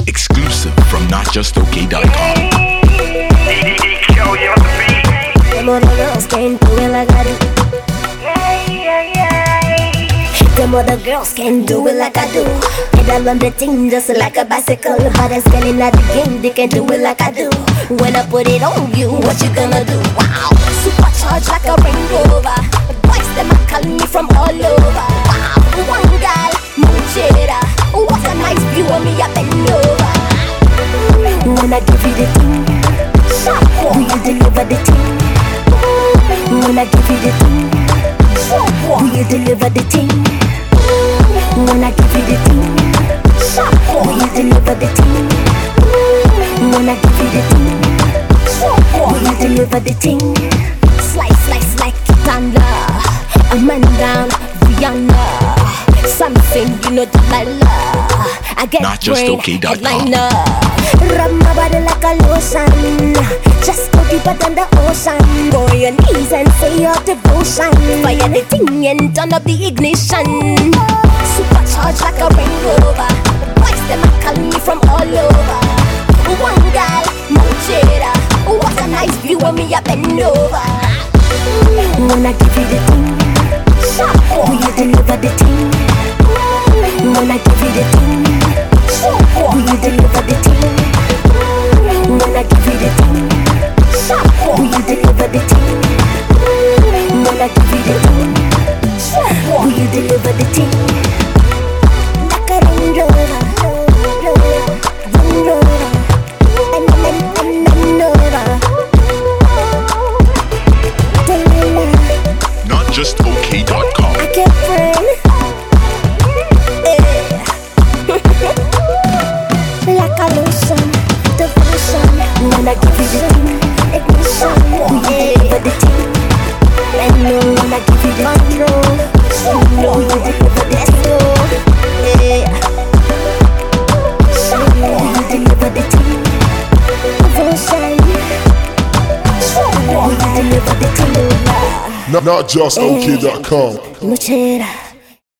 Exclusive from NotJustOK.com. Them other girls can't do it like I do. Them other girls can't do it like I do. Pedal on the thing just like a bicycle. But I'm scaling at the game, they can't do it like I do. When I put it on you, what you gonna do? Wow, supercharged like a Range Rover. Boys, them are calling me from all over. Wow, one girl, Munchera. What a nice view of me, I bend over. When I give you the thing, will you deliver the thing? When I give you the thing, will you deliver the thing? When I give you the thing, will you deliver the thing? When I give you the thing, will you deliver the thing? Slice, slice like thunder. A man down, Rihanna. Something you know that I love. I get brain headliner. Rub my body like a lotion. Just go deeper than the ocean. Go on your knees and say your devotion. Fire the thing and turn up the ignition. Supercharged like a Range Rover. Boys, them are calling me from all over. One girl, Munchera. What a nice view of me, I bend over. When I give you the thing, will you deliver the thing? When I give you the thing, will you deliver the thing? When I give you the thing, will you deliver the thing? When I give you the thing, will you deliver the thing? Like a Range Rover, Range Rover, and over. NotJustOK.com. I can't friend. Like a lotion, devotion. When I give you the thing, ignition. Will you deliver the thing? And no, when I give you the thing, no, will you deliver the thing? Will you deliver the thing? Devotion. Will you deliver the thing? NotJustOK.com. Muchera.